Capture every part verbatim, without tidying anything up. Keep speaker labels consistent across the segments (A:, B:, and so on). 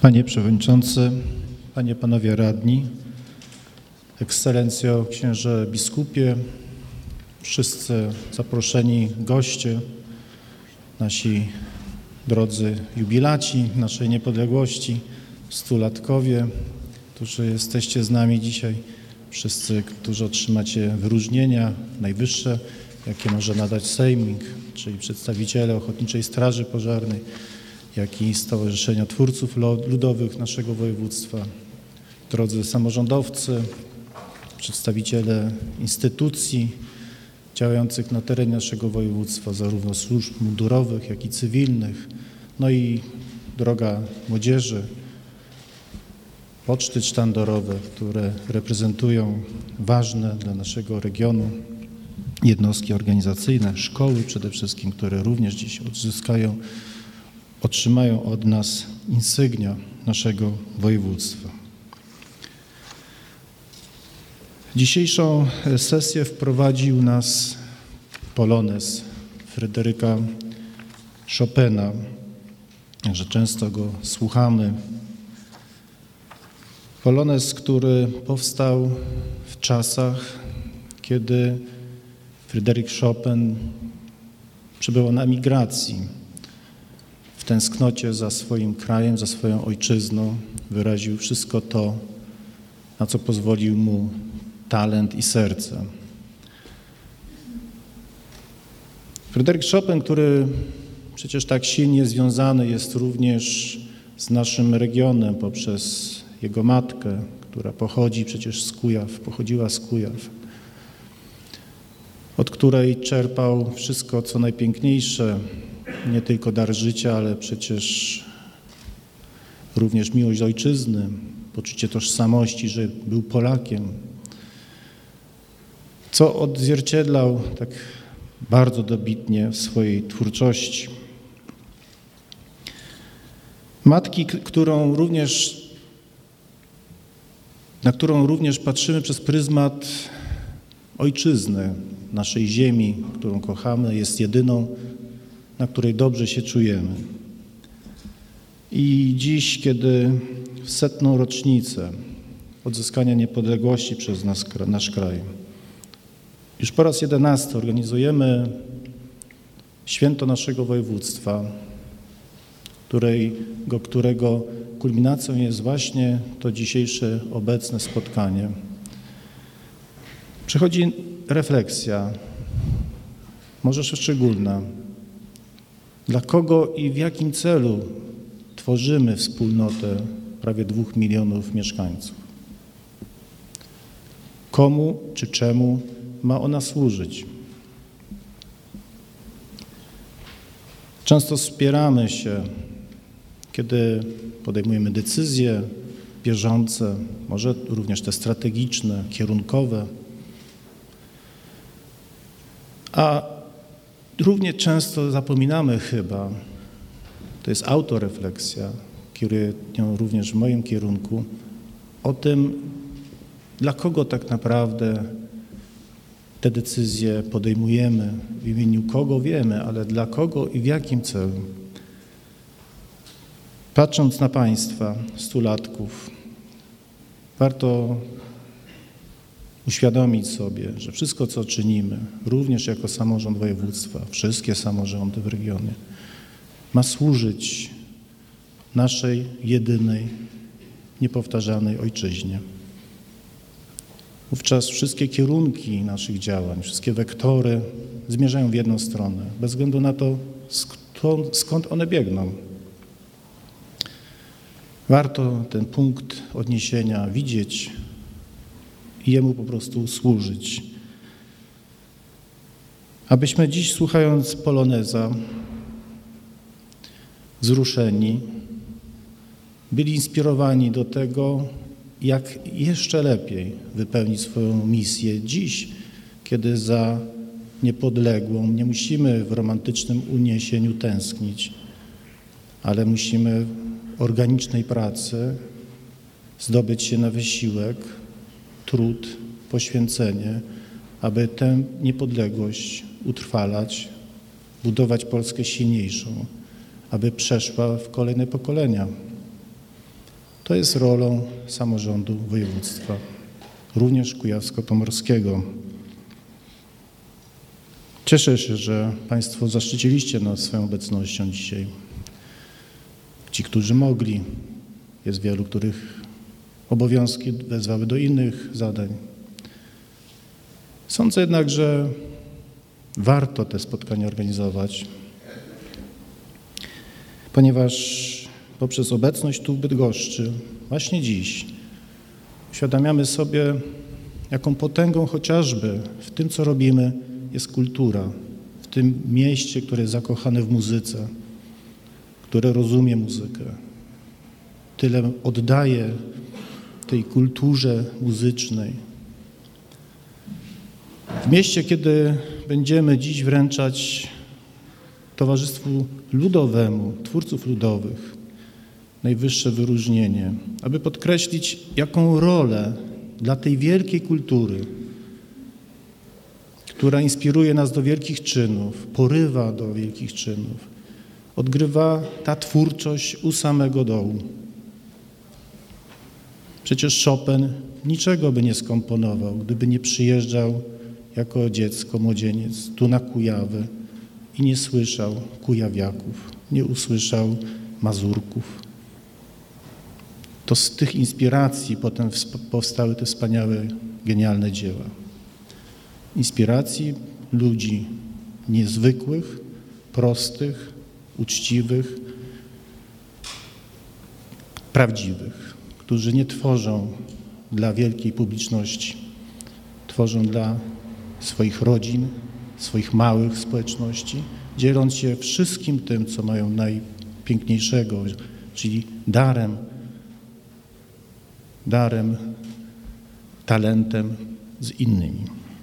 A: Panie Przewodniczący, Panie, Panowie Radni, Ekscelencjo, Księże Biskupie, wszyscy zaproszeni goście, nasi drodzy jubilaci naszej niepodległości, stulatkowie, którzy jesteście z nami dzisiaj, wszyscy, którzy otrzymacie wyróżnienia najwyższe, jakie może nadać Sejmik, czyli przedstawiciele Ochotniczej Straży Pożarnej, jak i Stowarzyszenia Twórców Ludowych naszego województwa, drodzy samorządowcy, przedstawiciele instytucji działających na terenie naszego województwa, zarówno służb mundurowych, jak i cywilnych, no i droga młodzieży, poczty sztandarowe, które reprezentują ważne dla naszego regionu jednostki organizacyjne, szkoły przede wszystkim, które również dziś odzyskają, otrzymają od nas insygnia naszego województwa. Dzisiejszą sesję wprowadził nas polonez Fryderyka Chopina, że często go słuchamy. Polonez, który powstał w czasach, kiedy Fryderyk Chopin przybywał na emigracji. W tęsknocie za swoim krajem, za swoją ojczyzną wyraził wszystko to, na co pozwolił mu talent i serce. Fryderyk Chopin, który przecież tak silnie związany jest również z naszym regionem poprzez jego matkę, która pochodzi przecież z Kujaw, pochodziła z Kujaw, od której czerpał wszystko, co najpiękniejsze, nie tylko dar życia, ale przecież również miłość do ojczyzny, poczucie tożsamości, że był Polakiem, co odzwierciedlał tak bardzo dobitnie w swojej twórczości. Matki, którą również, na którą również patrzymy przez pryzmat ojczyzny, naszej ziemi, którą kochamy, jest jedyną, na której dobrze się czujemy. I dziś, kiedy w setną rocznicę odzyskania niepodległości przez nas, nasz kraj, już po raz jedenasty organizujemy święto naszego województwa, którego, którego kulminacją jest właśnie to dzisiejsze obecne spotkanie. Przychodzi refleksja, może szczególna. Dla kogo i w jakim celu tworzymy wspólnotę prawie dwóch milionów mieszkańców? Komu czy czemu ma ona służyć? Często spieramy się, kiedy podejmujemy decyzje bieżące, może również te strategiczne, kierunkowe, a równie często zapominamy chyba, to jest autorefleksja, kieruje nią również w moim kierunku, o tym, dla kogo tak naprawdę te decyzje podejmujemy, w imieniu kogo wiemy, ale dla kogo i w jakim celu. Patrząc na Państwa, stulatków, warto uświadomić sobie, że wszystko, co czynimy, również jako samorząd województwa, wszystkie samorządy w regionie, ma służyć naszej jedynej, niepowtarzalnej ojczyźnie. Wówczas wszystkie kierunki naszych działań, wszystkie wektory zmierzają w jedną stronę, bez względu na to, skąd, skąd one biegną. Warto ten punkt odniesienia widzieć i jemu po prostu służyć. Abyśmy dziś, słuchając poloneza, wzruszeni, byli inspirowani do tego, jak jeszcze lepiej wypełnić swoją misję dziś, kiedy za niepodległą nie musimy w romantycznym uniesieniu tęsknić, ale musimy w organicznej pracy zdobyć się na wysiłek, trud, poświęcenie, aby tę niepodległość utrwalać, budować Polskę silniejszą, aby przeszła w kolejne pokolenia. To jest rolą samorządu województwa, również kujawsko-pomorskiego. Cieszę się, że Państwo zaszczyciliście nas swoją obecnością dzisiaj. Ci, którzy mogli, jest wielu, których obowiązki wezwały do innych zadań. Sądzę jednak, że warto te spotkania organizować, ponieważ poprzez obecność tu w Bydgoszczy, właśnie dziś, uświadamiamy sobie, jaką potęgą chociażby w tym, co robimy, jest kultura. W tym mieście, które jest zakochane w muzyce, które rozumie muzykę, tyle oddaje tej kulturze muzycznej. W mieście, kiedy będziemy dziś wręczać Towarzystwu Ludowemu, twórców ludowych, najwyższe wyróżnienie, aby podkreślić, jaką rolę dla tej wielkiej kultury, która inspiruje nas do wielkich czynów, porywa do wielkich czynów, odgrywa ta twórczość u samego dołu. Przecież Chopin niczego by nie skomponował, gdyby nie przyjeżdżał jako dziecko, młodzieniec tu na Kujawy i nie słyszał kujawiaków, nie usłyszał Mazurków. To z tych inspiracji potem powstały te wspaniałe, genialne dzieła. Inspiracji ludzi niezwykłych, prostych, uczciwych, prawdziwych, którzy nie tworzą dla wielkiej publiczności, tworzą dla swoich rodzin, swoich małych społeczności, dzieląc się wszystkim tym, co mają najpiękniejszego, czyli darem, darem, talentem z innymi.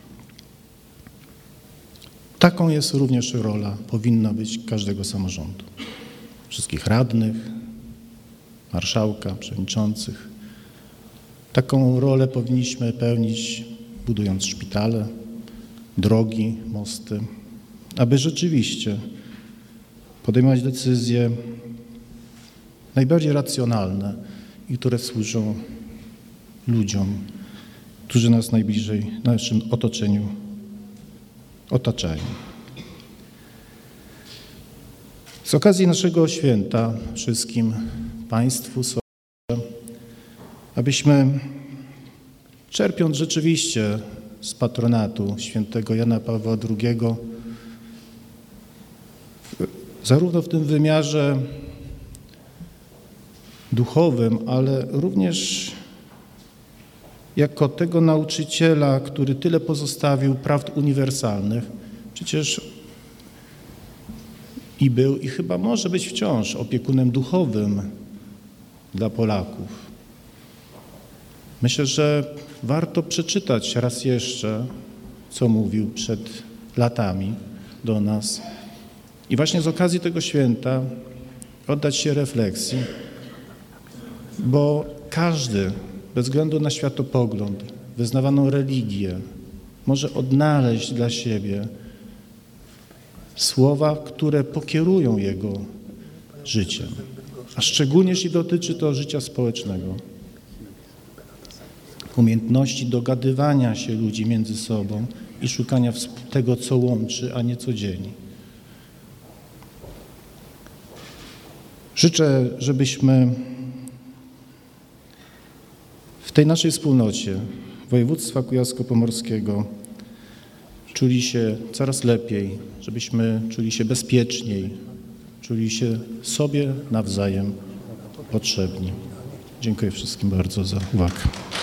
A: Taką jest również rola, powinna być każdego samorządu. Wszystkich radnych, marszałka, przewodniczących. Taką rolę powinniśmy pełnić, budując szpitale, drogi, mosty, aby rzeczywiście podejmować decyzje najbardziej racjonalne i które służą ludziom, którzy nas najbliżej, w naszym otoczeniu otaczają. Z okazji naszego święta wszystkim Państwu sądzę, abyśmy, czerpiąc rzeczywiście z patronatu świętego Jana Pawła drugiego, zarówno w tym wymiarze duchowym, ale również jako tego nauczyciela, który tyle pozostawił prawd uniwersalnych, przecież i był, i chyba może być wciąż opiekunem duchowym dla Polaków. Myślę, że warto przeczytać raz jeszcze, co mówił przed latami do nas i właśnie z okazji tego święta oddać się refleksji, bo każdy, bez względu na światopogląd, wyznawaną religię, może odnaleźć dla siebie słowa, które pokierują jego życiem, a szczególnie jeśli dotyczy to życia społecznego. Umiejętności dogadywania się ludzi między sobą i szukania tego, co łączy, a nie co dzieli. Życzę, żebyśmy w tej naszej wspólnocie województwa kujawsko-pomorskiego czuli się coraz lepiej, żebyśmy czuli się bezpieczniej, czuli się sobie nawzajem potrzebni. Dziękuję wszystkim bardzo za uwagę.